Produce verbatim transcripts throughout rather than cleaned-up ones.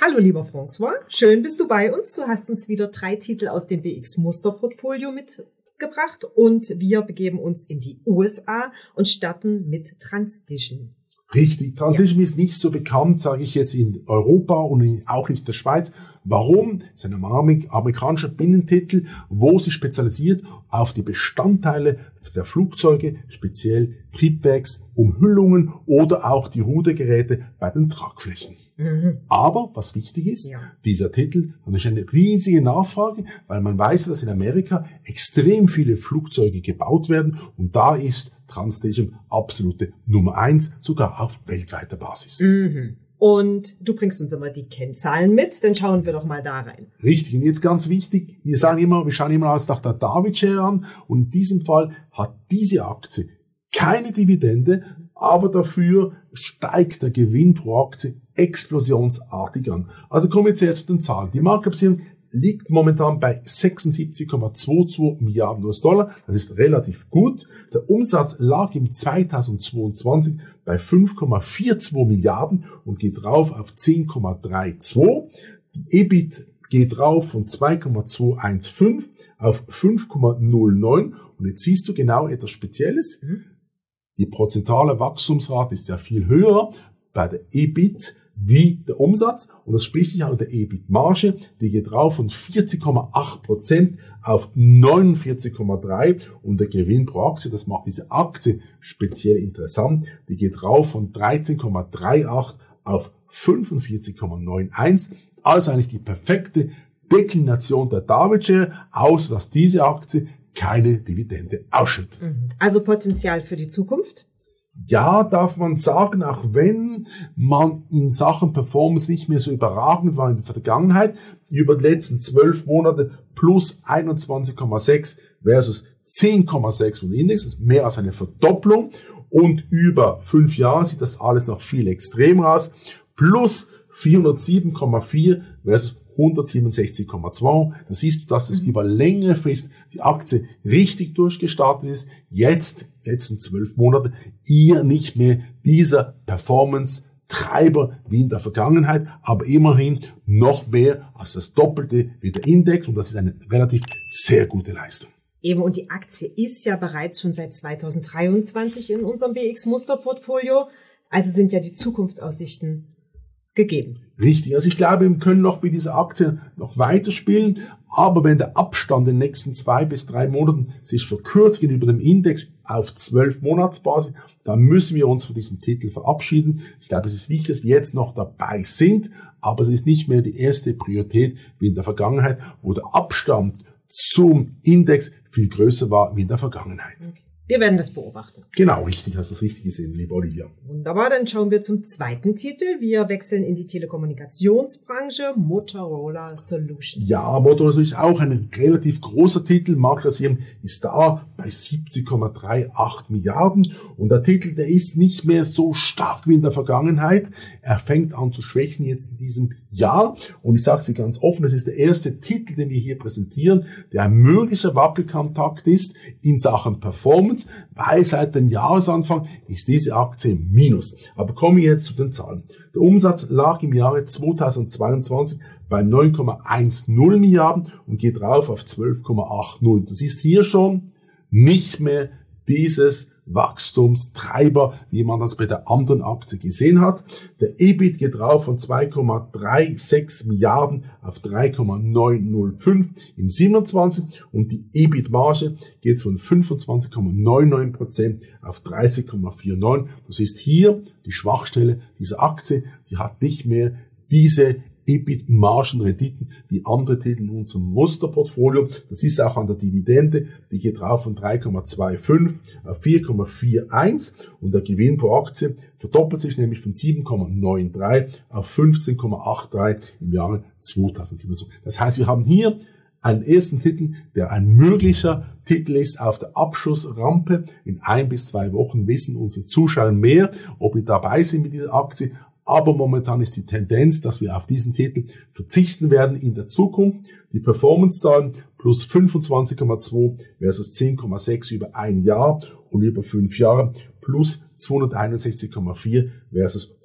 Hallo lieber François, schön bist du bei uns. Du hast uns wieder drei Titel aus dem B X-Musterportfolio mitgebracht und wir begeben uns in die U S A und starten mit Transition. Richtig, Transition ja. ist nicht so bekannt, sage ich jetzt, in Europa und auch nicht in der Schweiz. Warum? Es ist ein amerikanischer Binnentitel, wo sie spezialisiert auf die Bestandteile der Flugzeuge, speziell Triebwerks, Umhüllungen oder auch die Rudergeräte bei den Tragflächen. Mhm. Aber, was wichtig ist, ja. dieser Titel hat eine riesige Nachfrage, weil man weiß, dass in Amerika extrem viele Flugzeuge gebaut werden und da ist Transition absolute Nummer eins, sogar auf weltweiter Basis. Mhm. Und du bringst uns immer die Kennzahlen mit, dann schauen wir doch mal da rein. Richtig, und jetzt ganz wichtig, wir sagen immer, wir schauen immer alles nach der David Share an und in diesem Fall hat diese Aktie keine Dividende, aber dafür steigt der Gewinn pro Aktie explosionsartig an. Also kommen wir zuerst zu den Zahlen. Die Marktkapitalisierung liegt momentan bei sechsundsiebzig Komma zweiundzwanzig Milliarden U S-Dollar. Das ist relativ gut. Der Umsatz lag im zweitausendzweiundzwanzig bei fünf Komma zweiundvierzig Milliarden und geht rauf auf zehn Komma zweiunddreißig. Die E B I T geht rauf von zwei Komma zweihundertfünfzehn auf fünf Komma null neun. Und jetzt siehst du genau etwas Spezielles. Mhm. Die prozentuale Wachstumsrate ist ja viel höher bei der E B I T wie der Umsatz und das spricht sich auch der E B I T-Marge, die geht rauf von vierzig Komma acht Prozent auf neunundvierzig Komma drei und der Gewinn pro Aktie, das macht diese Aktie speziell interessant, die geht rauf von dreizehn Komma achtunddreißig auf fünfundvierzig Komma einundneunzig, also eigentlich die perfekte Deklination der David Share, außer dass diese Aktie keine Dividende ausschüttet. Also Potenzial für die Zukunft? Ja, darf man sagen, auch wenn man in Sachen Performance nicht mehr so überragend war in der Vergangenheit, über die letzten zwölf Monate plus einundzwanzig Komma sechs versus zehn Komma sechs von Index, das ist mehr als eine Verdopplung und über fünf Jahre sieht das alles noch viel extremer aus, plus vierhundertsieben Komma vier versus hundertsiebenundsechzig Komma zwei. Da siehst du, dass es über längere Frist die Aktie richtig durchgestartet ist. Jetzt, letzten zwölf Monate, eher nicht mehr dieser Performance-Treiber wie in der Vergangenheit, aber immerhin noch mehr als das Doppelte wie der Index und das ist eine relativ sehr gute Leistung. Eben, und die Aktie ist ja bereits schon seit zweitausenddreiundzwanzig in unserem B X-Musterportfolio. Also sind ja die Zukunftsaussichten gegeben. Richtig, also ich glaube, wir können noch mit dieser Aktie noch weiterspielen, aber wenn der Abstand in den nächsten zwei bis drei Monaten sich verkürzt gegenüber dem Index auf zwölf Monatsbasis, dann müssen wir uns von diesem Titel verabschieden. Ich glaube, es ist wichtig, dass wir jetzt noch dabei sind, aber es ist nicht mehr die erste Priorität wie in der Vergangenheit, wo der Abstand zum Index viel größer war wie in der Vergangenheit. Okay. Wir werden das beobachten. Genau, richtig, hast du das richtig gesehen, liebe Olivia. Wunderbar, dann schauen wir zum zweiten Titel. Wir wechseln in die Telekommunikationsbranche, Motorola Solutions. Ja, Motorola Solutions ist auch ein relativ großer Titel. Marktkapitalisierung ist da bei siebzig Komma achtunddreißig Milliarden. Und der Titel, der ist nicht mehr so stark wie in der Vergangenheit. Er fängt an zu schwächen jetzt in diesem Jahr. Und ich sage es dir ganz offen, das ist der erste Titel, den wir hier präsentieren, der ein möglicher Wackelkontakt ist in Sachen Performance, weil seit dem Jahresanfang ist diese Aktie im Minus. Aber kommen wir jetzt zu den Zahlen. Der Umsatz lag im Jahre zweitausendzweiundzwanzig bei neun Komma zehn Milliarden und geht rauf auf zwölf Komma achtzig. Das ist hier schon nicht mehr dieses Wachstumstreiber, wie man das bei der anderen Aktie gesehen hat. Der E B I T geht rauf von zwei Komma sechsunddreißig Milliarden auf drei Komma neunhundertfünf im siebenundzwanzig und die E B I T-Marge geht von fünfundzwanzig Komma neunundneunzig Prozent auf dreißig Komma neunundvierzig. Du siehst hier die Schwachstelle dieser Aktie, die hat nicht mehr diese E B I T-Margenrenditen wie andere Titel in unserem Musterportfolio. Das ist auch an der Dividende. Die geht rauf von drei Komma fünfundzwanzig auf vier Komma einundvierzig und der Gewinn pro Aktie verdoppelt sich nämlich von sieben Komma dreiundneunzig auf fünfzehn Komma dreiundachtzig im Jahre zweitausendsiebenundzwanzig. Das heißt, wir haben hier einen ersten Titel, der ein möglicher Titel ist auf der Abschussrampe. In ein bis zwei Wochen wissen unsere Zuschauer mehr, ob wir dabei sind mit dieser Aktie. Aber momentan ist die Tendenz, dass wir auf diesen Titel verzichten werden in der Zukunft. Die Performance-Zahlen plus fünfundzwanzig Komma zwei versus zehn Komma sechs über ein Jahr und über fünf Jahre plus zweihunderteinundsechzig Komma vier versus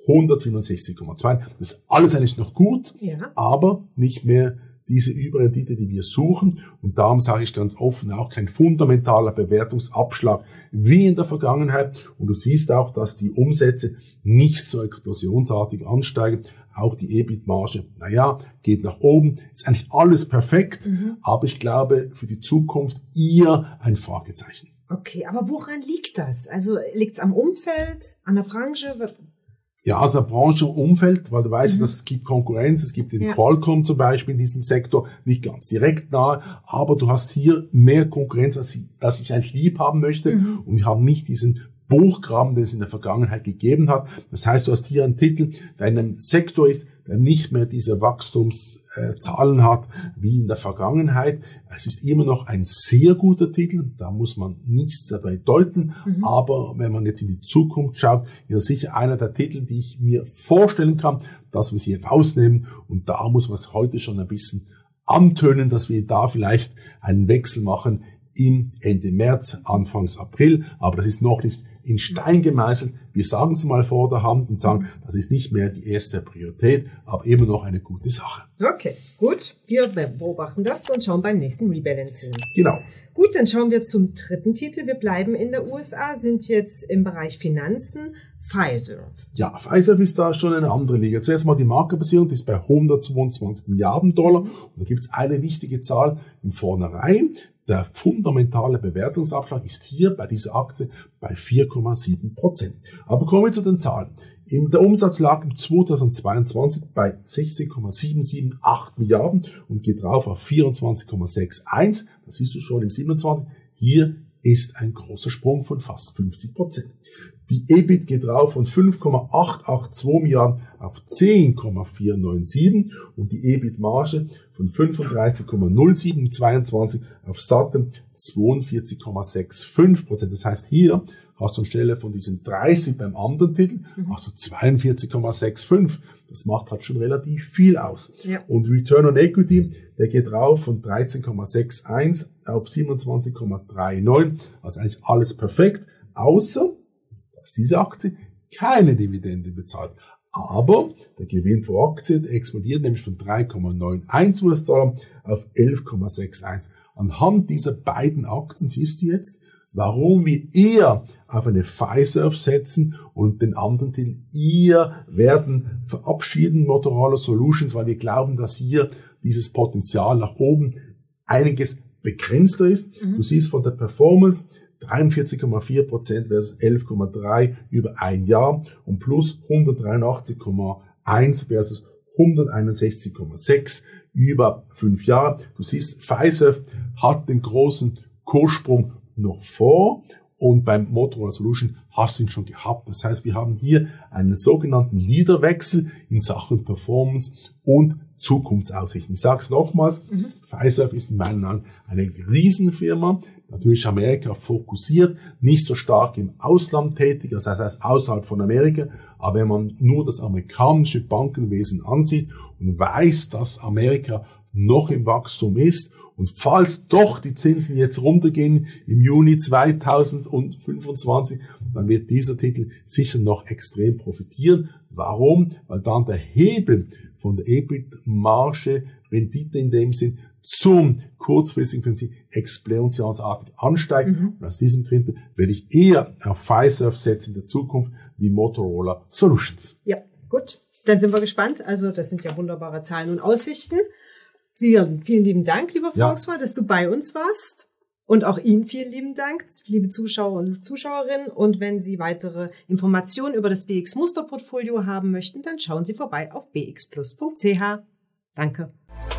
hundertsiebenundsechzig Komma zwei. Das ist alles eigentlich noch gut, ja. aber nicht mehr diese Überrendite, die wir suchen. Und darum sage ich ganz offen, auch kein fundamentaler Bewertungsabschlag wie in der Vergangenheit. Und du siehst auch, dass die Umsätze nicht so explosionsartig ansteigen. Auch die E B I T-Marge, naja, geht nach oben. Ist eigentlich alles perfekt. Mhm. Aber ich glaube, für die Zukunft eher ein Fragezeichen. Okay, aber woran liegt das? Also liegt es am Umfeld, an der Branche? Ja, also Branche und Umfeld, weil du weißt, mhm. dass es gibt Konkurrenz, es gibt die ja. Qualcomm zum Beispiel in diesem Sektor, nicht ganz direkt nahe, aber du hast hier mehr Konkurrenz, als ich, als ich eigentlich lieb haben möchte mhm. und wir haben nicht diesen Buchgraben, den es in der Vergangenheit gegeben hat. Das heißt, du hast hier einen Titel, der in einem Sektor ist, der nicht mehr diese Wachstumszahlen äh, hat wie in der Vergangenheit. Es ist immer noch ein sehr guter Titel, da muss man nichts dabei deuten. Mhm. Aber wenn man jetzt in die Zukunft schaut, ist das sicher einer der Titel, die ich mir vorstellen kann, dass wir sie rausnehmen. Und da muss man es heute schon ein bisschen antönen, dass wir da vielleicht einen Wechsel machen im Ende März, Anfangs April. Aber das ist noch nicht in Stein gemeißelt. Wir sagen es mal vor der Hand und sagen, das ist nicht mehr die erste Priorität, aber immer noch eine gute Sache. Okay, gut. Wir beobachten das und schauen beim nächsten Rebalancing. Genau. Gut, dann schauen wir zum dritten Titel. Wir bleiben in der U S A, sind jetzt im Bereich Finanzen. Pfizer. Ja, Pfizer ist da schon eine andere Liga. Zuerst mal die Marktbasierung, die ist bei hundertzweiundzwanzig Milliarden Dollar. Und da gibt es eine wichtige Zahl im Vornherein. Der fundamentale Bewertungsabschlag ist hier bei dieser Aktie bei vier Komma sieben Prozent. Aber kommen wir zu den Zahlen. Der Umsatz lag im zweitausendzweiundzwanzig bei sechzehn Komma sieben sieben acht Milliarden und geht drauf auf vierundzwanzig Komma einundsechzig. Das siehst du schon im siebenundzwanzig. Hier ist ein großer Sprung von fast fünfzig Prozent. Die E B I T geht rauf von fünf Komma achthundertzweiundachtzig Milliarden auf zehn Komma vierhundertsiebenundneunzig und die E B I T-Marge von fünfunddreißig Komma null sieben zweiundzwanzig auf satte zweiundvierzig Komma fünfundsechzig Prozent. Das heißt, hier hast du anstelle von diesen dreißig beim anderen Titel, mhm. also zweiundvierzig Komma fünfundsechzig. Das macht halt schon relativ viel aus. Ja. Und Return on Equity, der geht rauf von dreizehn Komma einundsechzig auf siebenundzwanzig Komma neununddreißig. Also eigentlich alles perfekt, außer dass diese Aktie keine Dividende bezahlt. Aber der Gewinn pro Aktie der explodiert nämlich von drei Komma einundneunzig US-Dollar auf elf Komma einundsechzig. Anhand dieser beiden Aktien siehst du jetzt, warum wir eher auf eine Pfizer setzen und den anderen Titel eher werden verabschieden, Motorola Solutions, weil wir glauben, dass hier dieses Potenzial nach oben einiges begrenzter ist. Mhm. Du siehst von der Performance dreiundvierzig Komma vier Prozent versus elf Komma drei über ein Jahr und plus hundertdreiundachtzig Komma eins versus hunderteinundsechzig Komma sechs über fünf Jahre. Du siehst, Pfizer hat den großen Kurssprung noch vor und beim Motorola Solution hast du ihn schon gehabt. Das heißt, wir haben hier einen sogenannten Leaderwechsel in Sachen Performance und Zukunftsaussichten. Ich sage es nochmals, mhm. Pfizer ist in meinen Augen eine Riesenfirma, natürlich Amerika fokussiert, nicht so stark im Ausland tätig, das heißt außerhalb von Amerika, aber wenn man nur das amerikanische Bankenwesen ansieht und weiß, dass Amerika noch im Wachstum ist und falls doch die Zinsen jetzt runtergehen im Juni zweitausendfünfundzwanzig, dann wird dieser Titel sicher noch extrem profitieren. Warum? Weil dann der Hebel von der E B I T-Marge, Rendite in dem Sinn, zum kurzfristigen Prinzip explosionsartig ansteigt. Mhm. Und aus diesem Titel werde ich eher auf Pfizer setzen in der Zukunft wie Motorola Solutions. Ja, gut. Dann sind wir gespannt. Also das sind ja wunderbare Zahlen und Aussichten. Vielen, vielen lieben Dank, lieber François, ja. dass du bei uns warst. Und auch Ihnen vielen lieben Dank, liebe Zuschauer und Zuschauerinnen. Und wenn Sie weitere Informationen über das B X Musterportfolio haben möchten, dann schauen Sie vorbei auf b x plus punkt c h. Danke.